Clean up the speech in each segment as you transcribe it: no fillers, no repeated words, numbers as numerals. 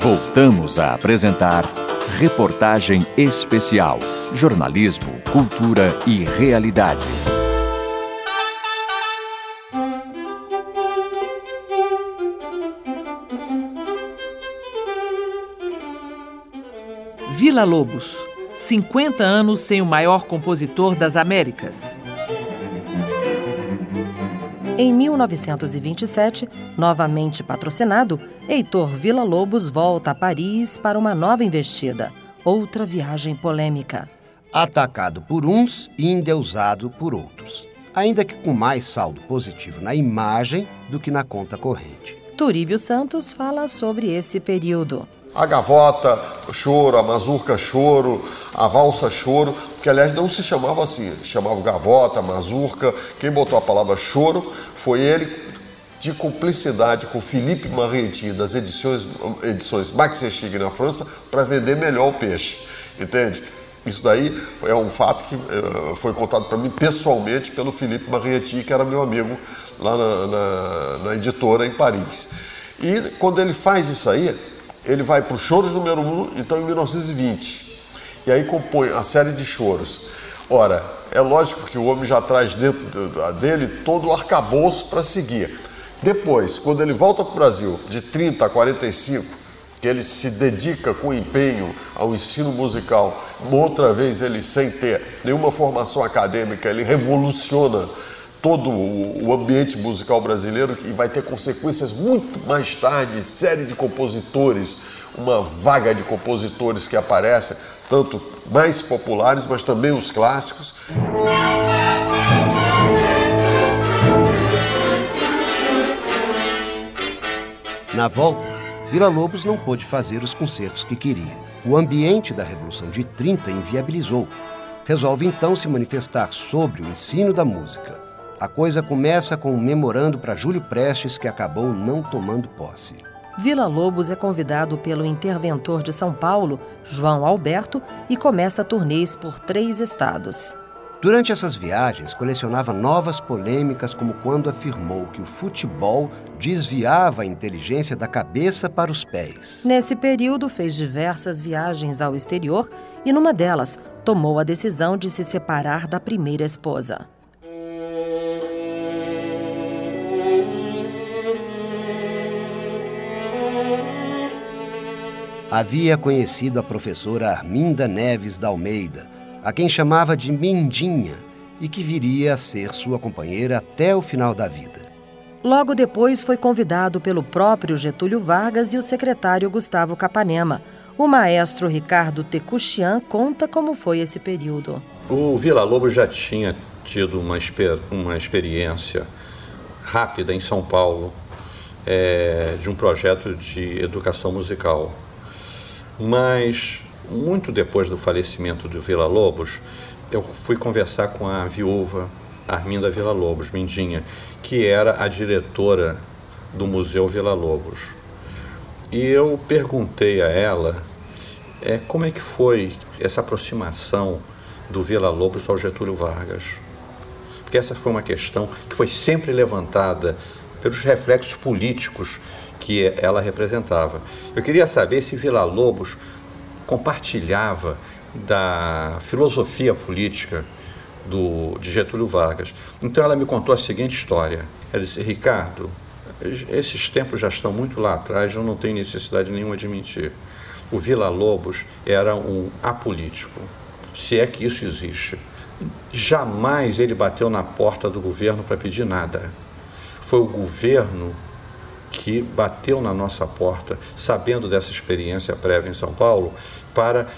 Voltamos a apresentar Reportagem Especial. Jornalismo, cultura e realidade. Villa-Lobos, 50 anos sem o maior compositor das Américas. Em 1927, novamente patrocinado, Heitor Villa-Lobos volta a Paris para uma nova investida, outra viagem polêmica. Atacado por uns e endeusado por outros, ainda que com mais saldo positivo na imagem do que na conta corrente. Turíbio Santos fala sobre esse período. A gavota, o choro, a mazurca choro, a valsa choro, que aliás não se chamava assim, chamava gavota, mazurca. Quem botou a palavra choro foi ele, de cumplicidade com Philippe Marietti, das edições Max Echtig na França, para vender melhor o peixe, entende? Isso daí é um fato que foi contado para mim pessoalmente pelo Philippe Marietti, que era meu amigo lá na editora em Paris. E quando ele faz isso aí, ele vai para o Choros número 1, então em 1920, e aí compõe a série de choros. Ora, é lógico que o homem já traz dentro dele todo o arcabouço para seguir. Depois, quando ele volta para o Brasil, de 30 a 45, que ele se dedica com empenho ao ensino musical, outra vez ele, sem ter nenhuma formação acadêmica, ele revoluciona todo o ambiente musical brasileiro e vai ter consequências muito mais tarde, série de compositores, uma vaga de compositores que aparecem, tanto mais populares, mas também os clássicos. Na volta, Villa-Lobos não pôde fazer os concertos que queria. O ambiente da Revolução de 30 inviabilizou. Resolve então se manifestar sobre o ensino da música. A coisa começa com um memorando para Júlio Prestes, que acabou não tomando posse. Villa-Lobos é convidado pelo interventor de São Paulo, João Alberto, e começa turnês por 3 estados. Durante essas viagens, colecionava novas polêmicas, como quando afirmou que o futebol desviava a inteligência da cabeça para os pés. Nesse período, fez diversas viagens ao exterior e, numa delas, tomou a decisão de se separar da primeira esposa. Havia conhecido a professora Arminda Neves da Almeida, a quem chamava de Mindinha, e que viria a ser sua companheira até o final da vida. Logo depois foi convidado pelo próprio Getúlio Vargas e o secretário Gustavo Capanema. O maestro Ricardo Tecuchian conta como foi esse período. O Villa-Lobos já tinha tido uma experiência rápida em São Paulo, de um projeto de educação musical. Mas, muito depois do falecimento do Villa-Lobos, eu fui conversar com a viúva Arminda Villa-Lobos, Mindinha, que era a diretora do Museu Villa-Lobos. E eu perguntei a ela como é que foi essa aproximação do Villa-Lobos ao Getúlio Vargas. Porque essa foi uma questão que foi sempre levantada pelos reflexos políticos que ela representava. Eu queria saber se Villa-Lobos compartilhava da filosofia política de Getúlio Vargas. Então ela me contou a seguinte história. Ela disse: Ricardo, esses tempos já estão muito lá atrás, eu não tenho necessidade nenhuma de mentir. O Villa-Lobos era um apolítico, se é que isso existe. Jamais ele bateu na porta do governo para pedir nada. Foi o governo que bateu na nossa porta, sabendo dessa experiência prévia em São Paulo, para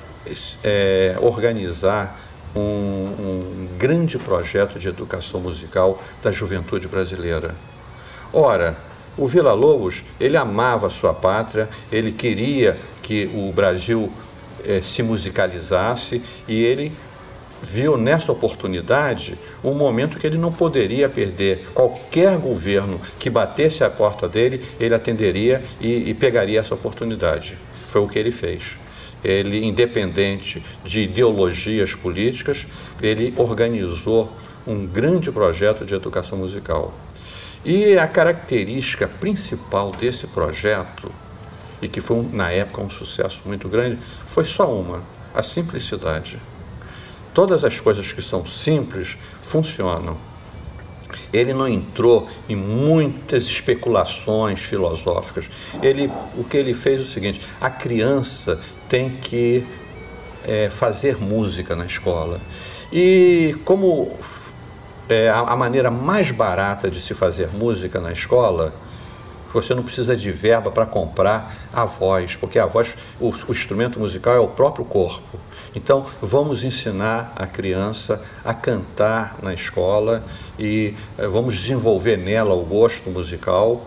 organizar um grande projeto de educação musical da juventude brasileira. Ora, o Villa-Lobos, ele amava a sua pátria, ele queria que o Brasil se musicalizasse, e ele viu nessa oportunidade um momento que ele não poderia perder. Qualquer governo que batesse à porta dele, ele atenderia e pegaria essa oportunidade. Foi o que ele fez. Ele, independente de ideologias políticas, ele organizou um grande projeto de educação musical. E a característica principal desse projeto e que foi, na época, um sucesso muito grande, foi só uma: a simplicidade. Todas as coisas que são simples funcionam. Ele não entrou em muitas especulações filosóficas. O que ele fez é o seguinte: a criança tem que fazer música na escola. E como a maneira mais barata de se fazer música na escola, você não precisa de verba para comprar a voz, porque a voz, o instrumento musical é o próprio corpo. Então, vamos ensinar a criança a cantar na escola e vamos desenvolver nela o gosto musical.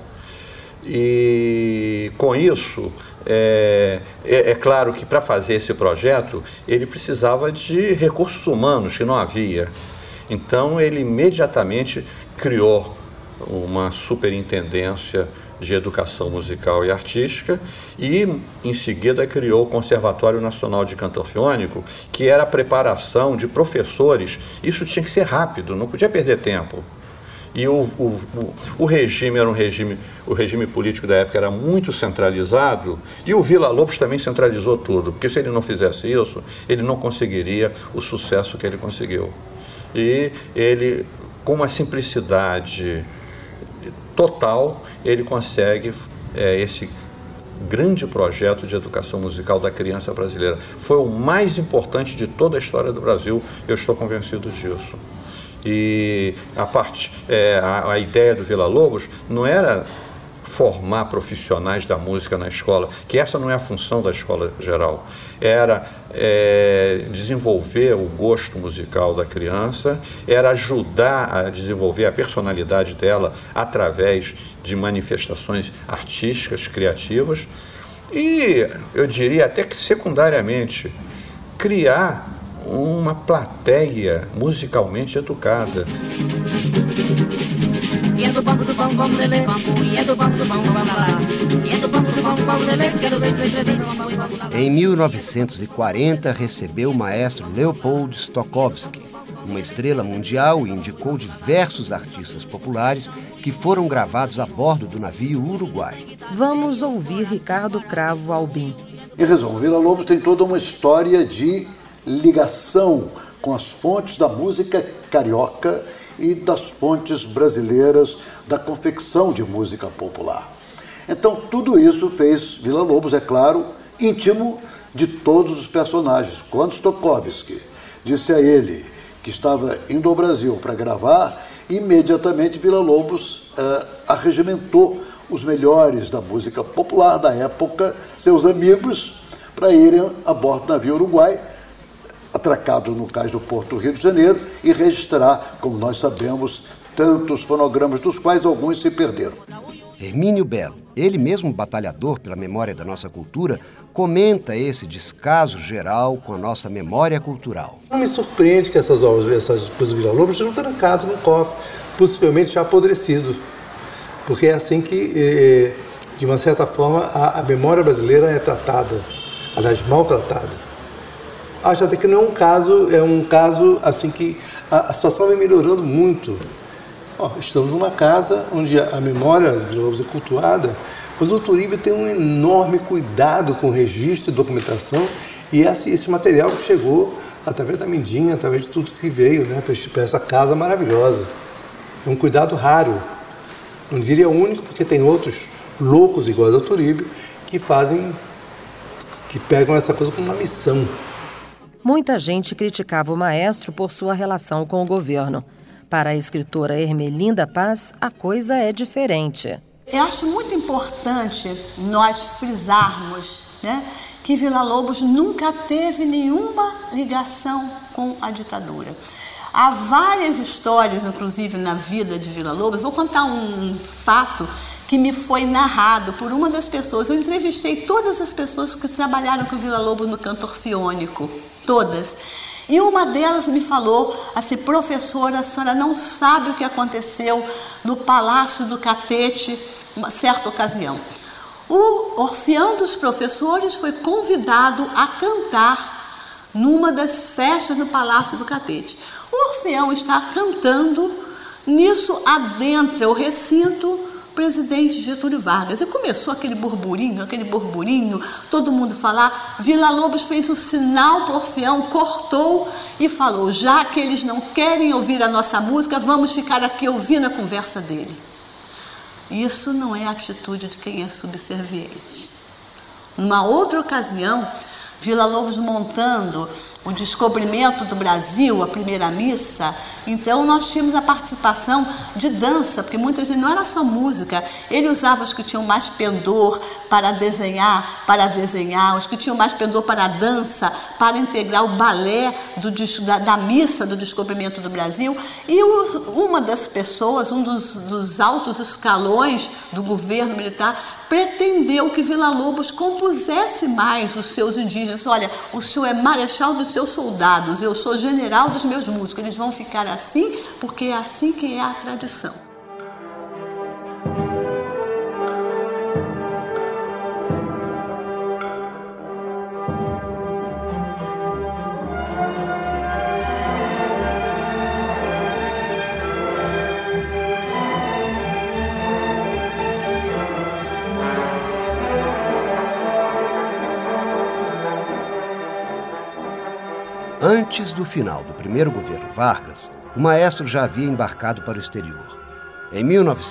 E com isso, é claro que para fazer esse projeto, ele precisava de recursos humanos que não havia. Então, ele imediatamente criou uma superintendência de Educação Musical e Artística e, em seguida, criou o Conservatório Nacional de Canto Orfeônico, que era a preparação de professores. Isso tinha que ser rápido, não podia perder tempo. E o regime era o regime político da época era muito centralizado, e o Villa-Lobos também centralizou tudo, porque se ele não fizesse isso, ele não conseguiria o sucesso que ele conseguiu. E ele, com uma simplicidade total, ele consegue esse grande projeto de educação musical da criança brasileira. Foi o mais importante de toda a história do Brasil, eu estou convencido disso. E a ideia do Villa-Lobos não era formar profissionais da música na escola, que essa não é a função da escola geral. Era desenvolver o gosto musical da criança, era ajudar a desenvolver a personalidade dela através de manifestações artísticas, criativas, e eu diria até que secundariamente criar uma plateia musicalmente educada. Em 1940, recebeu o maestro Leopold Stokowski, uma estrela mundial, e indicou diversos artistas populares que foram gravados a bordo do navio Uruguai. Vamos ouvir Ricardo Cravo Albim. Em resumo, Villa-Lobos tem toda uma história de ligação com as fontes da música carioca e das fontes brasileiras da confecção de música popular. Então, tudo isso fez Villa-Lobos, é claro, íntimo de todos os personagens. Quando Stokowski disse a ele que estava indo ao Brasil para gravar, imediatamente Villa-Lobos arregimentou os melhores da música popular da época, seus amigos, para irem a bordo do navio Uruguai, atracado no cais do Porto Rio de Janeiro, e registrar, como nós sabemos, tantos fonogramas, dos quais alguns se perderam. Hermínio Belo, ele mesmo batalhador pela memória da nossa cultura, comenta esse descaso geral com a nossa memória cultural. Não me surpreende que essas coisas do Villa-Lobos estejam trancadas no cofre, possivelmente já apodrecido, porque é assim que, de uma certa forma, a memória brasileira é tratada, aliás, maltratada. Acho até que não é um caso assim que a situação vem melhorando muito. Estamos numa casa onde a memória de Villa-Lobos é cultuada, mas o Turibio tem um enorme cuidado com o registro e documentação, e esse material que chegou através da Mindinha, através de tudo que veio, né, para essa casa maravilhosa. É um cuidado raro, não diria único, porque tem outros loucos iguais ao Turibio que pegam essa coisa como uma missão. Muita gente criticava o maestro por sua relação com o governo. Para a escritora Ermelinda Paz, a coisa é diferente. Eu acho muito importante nós frisarmos, né, que Villa-Lobos nunca teve nenhuma ligação com a ditadura. Há várias histórias, inclusive, na vida de Villa-Lobos. Vou contar um fato que me foi narrado por uma das pessoas. Eu entrevistei todas as pessoas que trabalharam com Villa-Lobos no canto orfeônico, todas. E uma delas me falou assim: professora, a senhora não sabe o que aconteceu no Palácio do Catete, uma certa ocasião. O Orfeão dos Professores foi convidado a cantar numa das festas no Palácio do Catete. O Orfeão está cantando, nisso adentra o recinto presidente Getúlio Vargas. E começou aquele burburinho, todo mundo falar. Villa-Lobos fez um sinal para o Orfeão, cortou e falou: já que eles não querem ouvir a nossa música, vamos ficar aqui ouvindo a conversa dele. Isso não é a atitude de quem é subserviente. Numa outra ocasião, Villa-Lobos montando o Descobrimento do Brasil, a primeira missa, então nós tínhamos a participação de dança, porque muitas vezes não era só música, ele usava os que tinham mais pendor para desenhar, os que tinham mais pendor para a dança, para integrar o balé da missa do Descobrimento do Brasil, e uma das pessoas, um dos altos escalões do governo militar, pretendeu que Villa-Lobos compusesse mais os seus indígenas. Olha, o senhor é marechal dos seus soldados, eu sou general dos meus músicos, eles vão ficar assim porque é assim que é a tradição. Antes do final do primeiro governo Vargas, o maestro já havia embarcado para o exterior. Em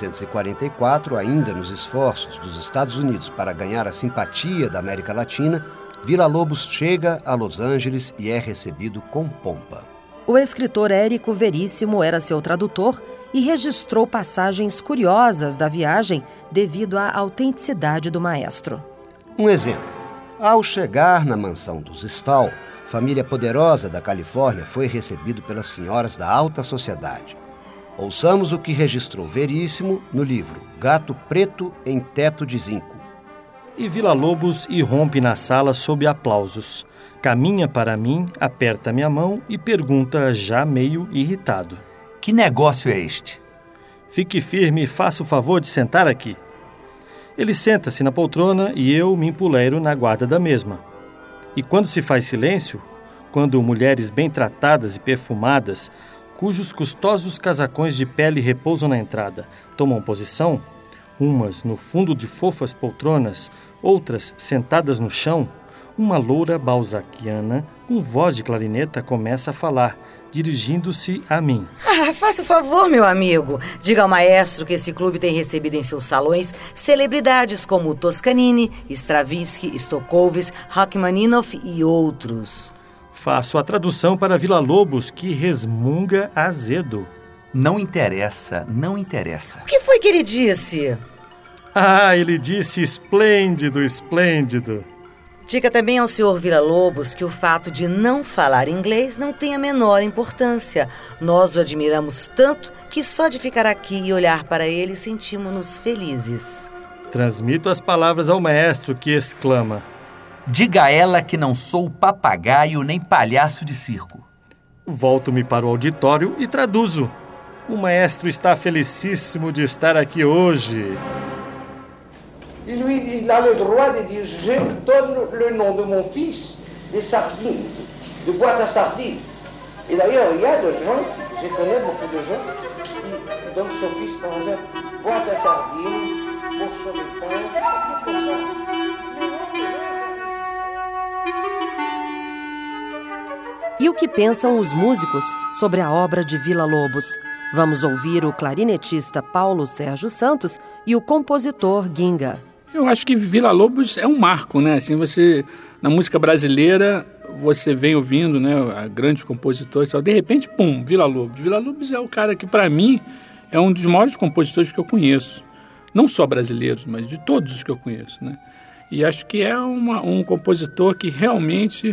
1944, ainda nos esforços dos Estados Unidos para ganhar a simpatia da América Latina, Villa-Lobos chega a Los Angeles e é recebido com pompa. O escritor Érico Veríssimo era seu tradutor e registrou passagens curiosas da viagem devido à autenticidade do maestro. Um exemplo: ao chegar na mansão dos Stahl, família poderosa da Califórnia, foi recebido pelas senhoras da alta sociedade. Ouçamos o que registrou Veríssimo no livro Gato Preto em Teto de Zinco. E Villa-Lobos irrompe na sala sob aplausos. Caminha para mim, aperta minha mão e pergunta, já meio irritado: que negócio é este? Fique firme e faça o favor de sentar aqui. Ele senta-se na poltrona e eu me empoleiro na guarda da mesma. E quando se faz silêncio, quando mulheres bem tratadas e perfumadas, cujos custosos casacões de pele repousam na entrada, tomam posição, umas no fundo de fofas poltronas, outras sentadas no chão, uma loura balzaquiana, com voz de clarineta, começa a falar, dirigindo-se a mim. Faça o favor, meu amigo. Diga ao maestro que esse clube tem recebido em seus salões celebridades como Toscanini, Stravinsky, Stokowski, Rachmaninoff e outros. Faço a tradução para Villa-Lobos, que resmunga azedo. Não interessa, não interessa. O que foi que ele disse? Ele disse esplêndido, esplêndido. Diga também ao senhor Villa-Lobos que o fato de não falar inglês não tem a menor importância. Nós o admiramos tanto que só de ficar aqui e olhar para ele sentimos-nos felizes. Transmito as palavras ao maestro, que exclama: diga a ela que não sou papagaio nem palhaço de circo. Volto-me para o auditório e traduzo. O maestro está felicíssimo de estar aqui hoje. Il a le droit de dire: je donne le nom de mon fils de sardines, de boîte à sardines. Et d'ailleurs, il y a des gens, je connais beaucoup de gens, qui donnent son fils, par exemple, boîte à sardines, morceau de pain, tout comme ça. E o que pensam os músicos sobre a obra de Villa-Lobos? Vamos ouvir o clarinetista Paulo Sérgio Santos e o compositor Ginga. Eu acho que Villa-Lobos é um marco, né? Assim, você, na música brasileira, você vem ouvindo, né, grandes compositores, de repente, pum, Villa-Lobos. Villa-Lobos é o cara que, para mim, é um dos maiores compositores que eu conheço. Não só brasileiros, mas de todos os que eu conheço, né? E acho que é um compositor que realmente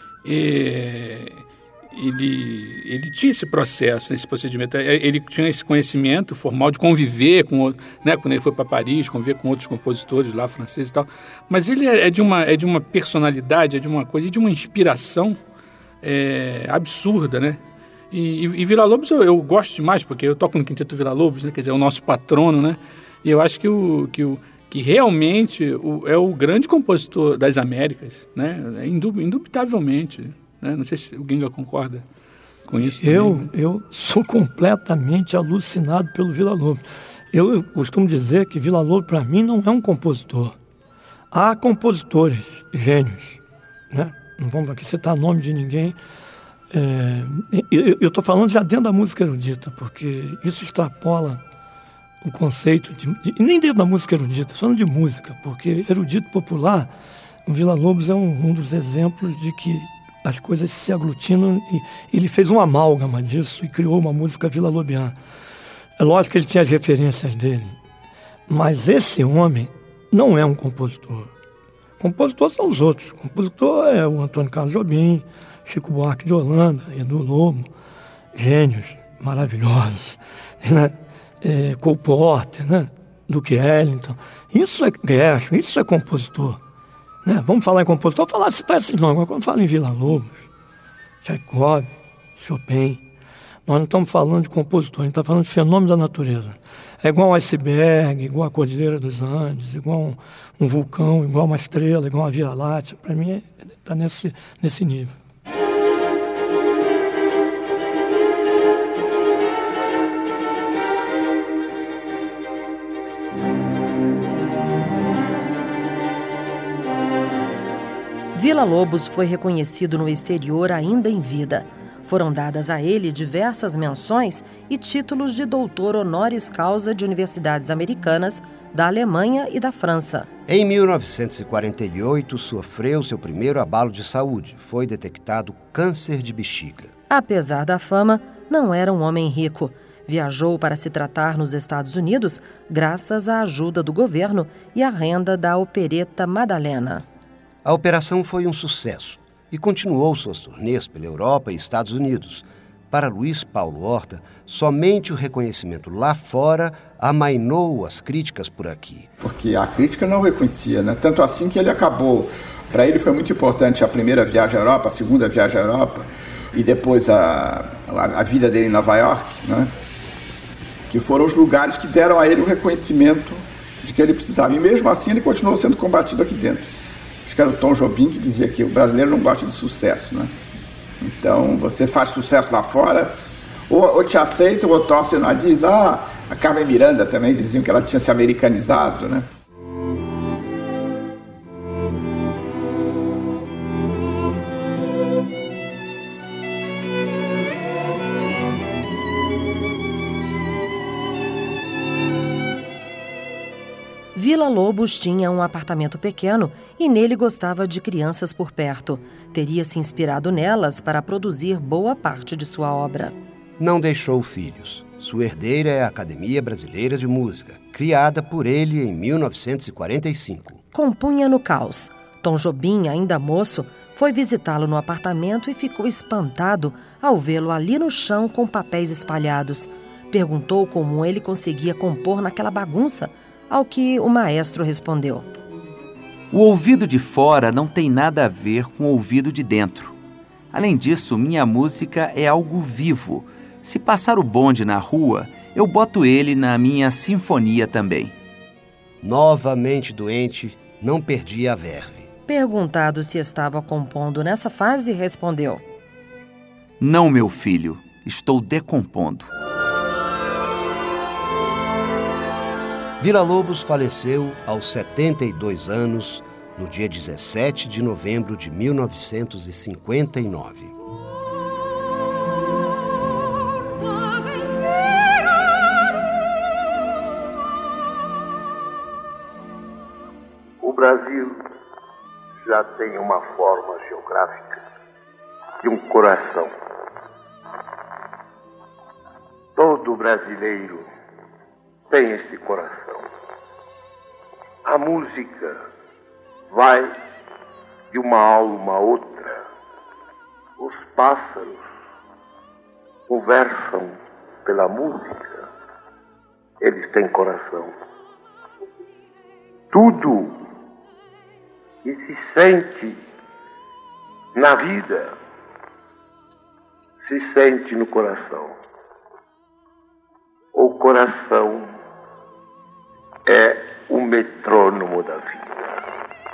ele tinha esse processo, esse procedimento. Ele tinha esse conhecimento formal de conviver com, né, quando ele foi para Paris, conviver com outros compositores lá, franceses e tal. Mas ele é de uma personalidade, é de uma coisa, de uma inspiração absurda, né? E Villa-Lobos eu gosto demais, porque eu toco no Quinteto Villa-Lobos, né? Quer dizer, é o nosso patrono, né? E eu acho que realmente é o grande compositor das Américas, né? Indubitavelmente. Não sei se o Ginga concorda com isso. Eu sou completamente alucinado pelo Villa-Lobos. Eu costumo dizer que Villa-Lobos, para mim, não é um compositor. Há compositores, gênios, né? Não vamos aqui citar nome de ninguém. Eu estou falando já dentro da música erudita, porque isso extrapola o conceito nem dentro da música erudita, estou falando de música, porque erudito popular, o Villa-Lobos é um dos exemplos de que as coisas se aglutinam e ele fez um amálgama disso e criou uma música villa-lobiana. É lógico que ele tinha as referências dele, mas esse homem não é um compositor. Compositor são os outros. Compositor é o Antônio Carlos Jobim, Chico Buarque de Holanda, Edu Lobo, gênios maravilhosos, né? Cole Porter, né? Duke Ellington. Isso é Gershwin, isso é compositor. Né? Vamos falar em compositor, falar esses nomes. Agora, quando fala em Villa-Lobos, Tchaikovsky, Chopin, nós não estamos falando de compositor, a gente está falando de fenômeno da natureza. É igual um iceberg, igual a Cordilheira dos Andes, igual um vulcão, igual uma estrela, igual uma Via-Láctea. Para mim, está nesse nível. Villa-Lobos foi reconhecido no exterior ainda em vida. Foram dadas a ele diversas menções e títulos de doutor honoris causa de universidades americanas, da Alemanha e da França. Em 1948, sofreu seu primeiro abalo de saúde. Foi detectado câncer de bexiga. Apesar da fama, não era um homem rico. Viajou para se tratar nos Estados Unidos graças à ajuda do governo e à renda da opereta Madalena. A operação foi um sucesso e continuou suas turnês pela Europa e Estados Unidos. Para Luiz Paulo Horta, somente o reconhecimento lá fora amainou as críticas por aqui. Porque a crítica não reconhecia, né? Tanto assim que ele acabou. Para ele foi muito importante a primeira viagem à Europa, a segunda viagem à Europa e depois a vida dele em Nova York, né? Que foram os lugares que deram a ele o reconhecimento de que ele precisava. E mesmo assim ele continuou sendo combatido aqui dentro. Acho que era o Tom Jobim que dizia que o brasileiro não gosta de sucesso, né? Então, você faz sucesso lá fora, ou te aceitam, ou torce no nariz. A Carmen Miranda também diziam que ela tinha se americanizado, né? Villa-Lobos tinha um apartamento pequeno e nele gostava de crianças por perto. Teria se inspirado nelas para produzir boa parte de sua obra. Não deixou filhos. Sua herdeira é a Academia Brasileira de Música, criada por ele em 1945. Compunha no caos. Tom Jobim, ainda moço, foi visitá-lo no apartamento e ficou espantado ao vê-lo ali no chão com papéis espalhados. Perguntou como ele conseguia compor naquela bagunça, ao que o maestro respondeu: O ouvido de fora não tem nada a ver com o ouvido de dentro. Além disso, minha música é algo vivo. Se passar o bonde na rua, eu boto ele na minha sinfonia também. Novamente doente, não perdia a verve. Perguntado se estava compondo nessa fase, respondeu: Não, meu filho, estou decompondo. Villa-Lobos faleceu aos 72 anos, no dia 17 de novembro de 1959. O Brasil já tem uma forma geográfica de um coração. Todo brasileiro tem esse coração. A música vai de uma alma a outra. Os pássaros conversam pela música. Eles têm coração. Tudo que se sente na vida se sente no coração. O coração é o metrônomo da vida.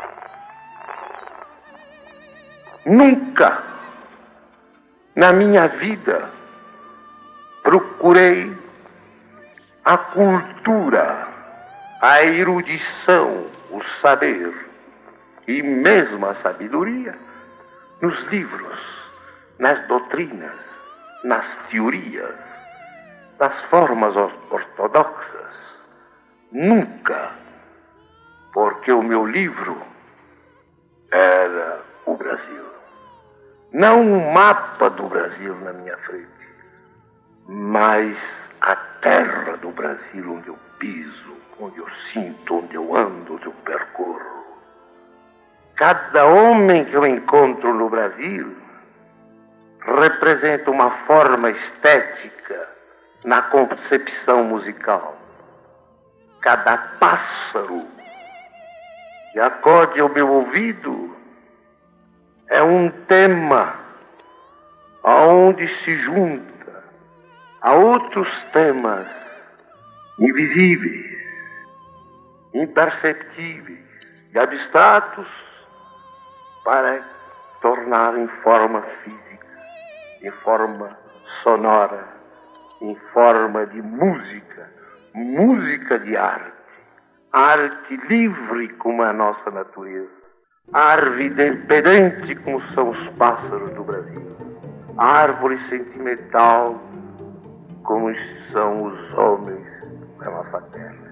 Nunca na minha vida procurei a cultura, a erudição, o saber e mesmo a sabedoria nos livros, nas doutrinas, nas teorias, nas formas ortodoxas. Nunca, porque o meu livro era o Brasil. Não um mapa do Brasil na minha frente, mas a terra do Brasil onde eu piso, onde eu sinto, onde eu ando, onde eu percorro. Cada homem que eu encontro no Brasil representa uma forma estética na concepção musical. Cada pássaro que acode ao meu ouvido é um tema aonde se junta a outros temas invisíveis, imperceptíveis e abstratos para tornar em forma física, em forma sonora, em forma de música, música de arte livre como a nossa natureza, árvore independente como são os pássaros do Brasil, árvore sentimental como são os homens da nossa terra.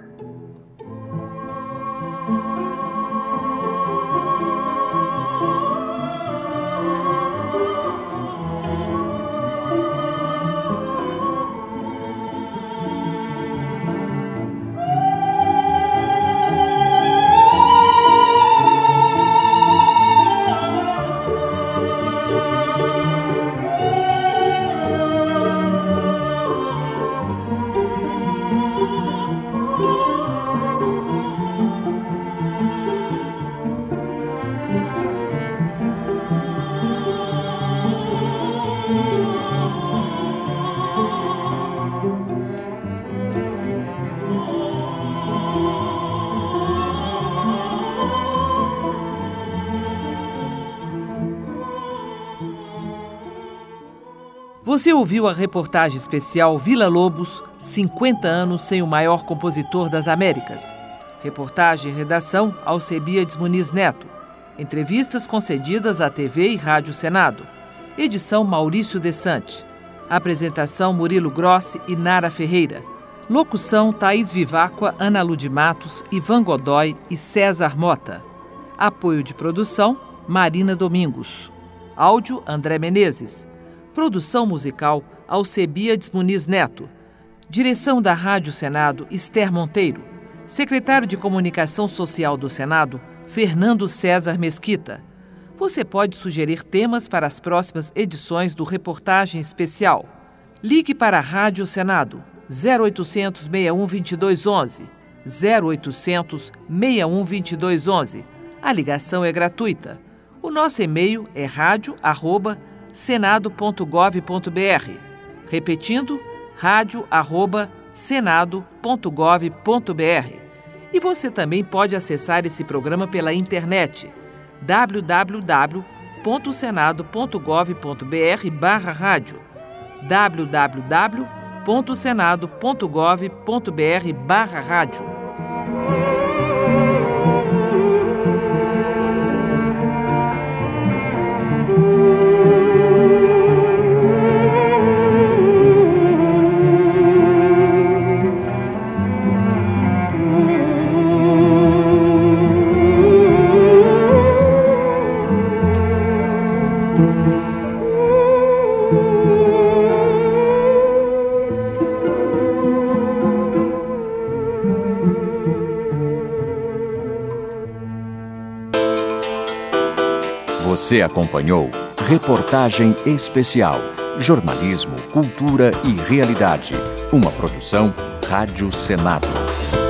Você ouviu a reportagem especial Villa-Lobos, 50 anos sem o maior compositor das Américas. Reportagem e redação Alcebiades Muniz Neto. Entrevistas concedidas à TV e Rádio Senado. Edição Maurício Desante. Apresentação Murilo Grossi e Nara Ferreira. Locução Thaís Viváqua, Ana Lude Matos, Ivan Godoy e César Mota. Apoio de produção Marina Domingos. Áudio André Menezes. Produção musical Alcebiades Muniz Neto. Direção da Rádio Senado Esther Monteiro. Secretário de Comunicação Social do Senado Fernando César Mesquita. Você pode sugerir temas para as próximas edições do Reportagem Especial. Ligue para a Rádio Senado 0800 61 2211. 0800 61 2211. A ligação é gratuita. O nosso e-mail é radio@senado.gov.br. Repetindo, radio@senado.gov.br. E você também pode acessar esse programa pela internet www.senado.gov.br/rádio. www.senado.gov.br/rádio. Você acompanhou Reportagem Especial, Jornalismo, Cultura e Realidade. Uma produção Rádio Senado.